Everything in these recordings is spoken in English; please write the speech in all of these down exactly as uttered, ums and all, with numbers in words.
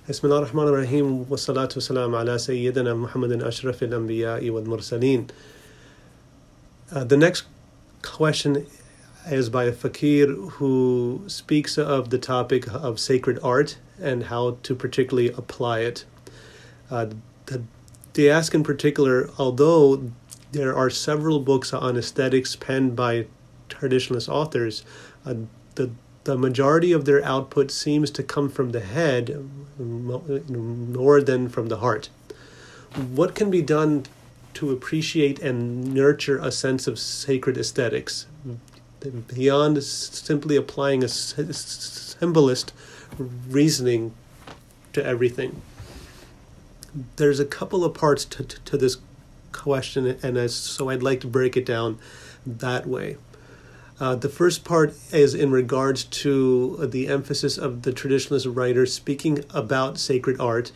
Bismillah ar-Rahman ar-Rahim, wa salatu salam ala Sayyidina Muhammadin ashrafil anbiya'i wal mursaleen. Uh, the next question is by a fakir who speaks of the topic of sacred art and how to particularly apply it. Uh, the, they ask in particular, although there are several books on aesthetics penned by traditionalist authors, uh, the the majority of their output seems to come from the head more than from the heart. What can be done to appreciate and nurture a sense of sacred aesthetics beyond simply applying a symbolist reasoning to everything? There's a couple of parts to, to, to this question, and as, so I'd like to break it down that way. Uh, the first part is in regards to the emphasis of the traditionalist writers speaking about sacred art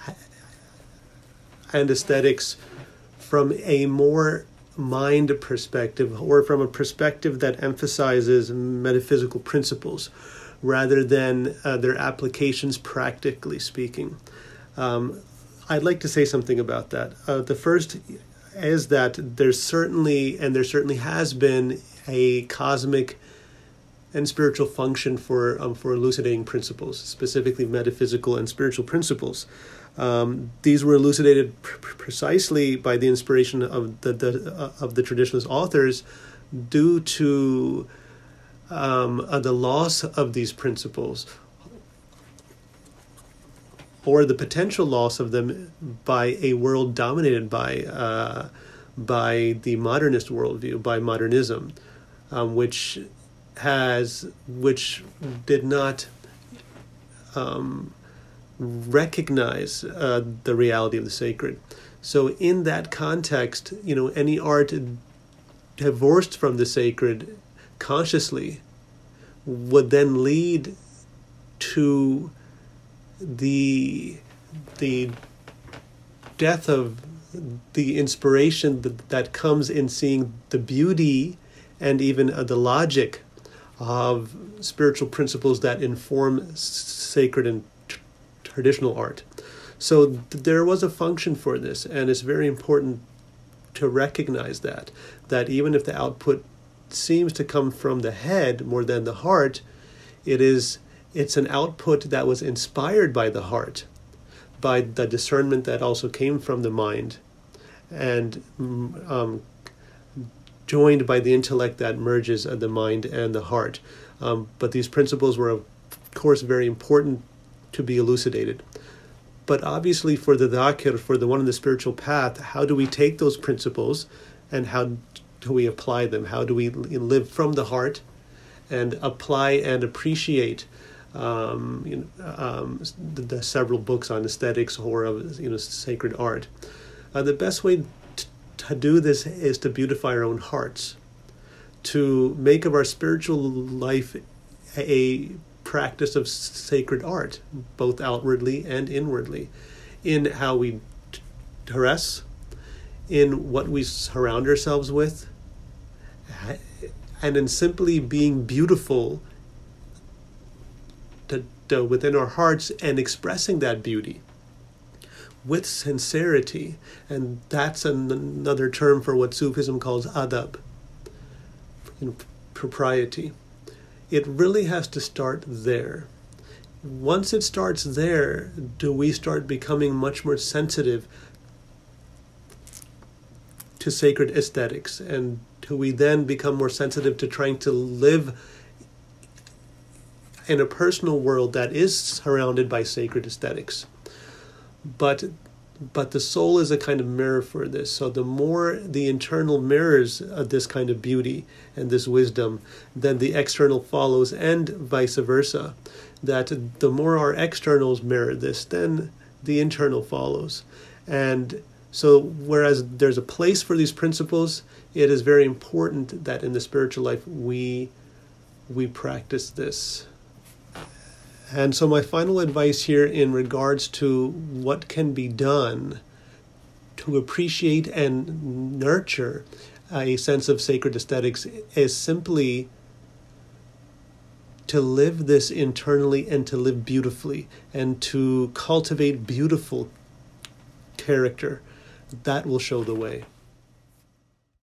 and aesthetics from a more mind perspective, or from a perspective that emphasizes metaphysical principles rather than uh, their applications practically speaking. Um, I'd like to say something about that. Uh, the first is that there's certainly, and there certainly has been, a cosmic and spiritual function for um, for elucidating principles, specifically metaphysical and spiritual principles. Um, these were elucidated pr- precisely by the inspiration of the, the uh, of the traditionalist authors, due to um, uh, the loss of these principles, or the potential loss of them, by a world dominated by uh, by the modernist worldview, by modernism, um, which has which did not um, recognize uh, the reality of the sacred. So, in that context, you know, any art divorced from the sacred consciously would then lead to the the death of the inspiration that, that comes in seeing the beauty and even uh, the logic of spiritual principles that inform s- sacred and t- traditional art. So th- there was a function for this, and it's very important to recognize that, that even if the output seems to come from the head more than the heart, it is it's an output that was inspired by the heart, by the discernment that also came from the mind, and um, joined by the intellect that merges the mind and the heart. Um, but these principles were, of course, very important to be elucidated. But obviously for the dhakir, for the one in the spiritual path, how do we take those principles and how do we apply them? How do we live from the heart and apply and appreciate Um, you know, um, the, the several books on aesthetics or of, you know, sacred art? Uh, the best way t- to do this is to beautify our own hearts, to make of our spiritual life a practice of sacred art, both outwardly and inwardly, in how we t- dress, in what we surround ourselves with, and in simply being beautiful within our hearts and expressing that beauty with sincerity. And that's an, another term for what Sufism calls adab, you know, propriety. It really has to start there. Once it starts there, do we start becoming much more sensitive to sacred aesthetics, and do we then become more sensitive to trying to live in a personal world that is surrounded by sacred aesthetics? But but the soul is a kind of mirror for this. So the more the internal mirrors uh, this kind of beauty and this wisdom, then the external follows, and vice versa. That the more our externals mirror this, then the internal follows. And so whereas there's a place for these principles, it is very important that in the spiritual life we we practice this. And so my final advice here in regards to what can be done to appreciate and nurture a sense of sacred aesthetics is simply to live this internally and to live beautifully and to cultivate beautiful character, that will show the way.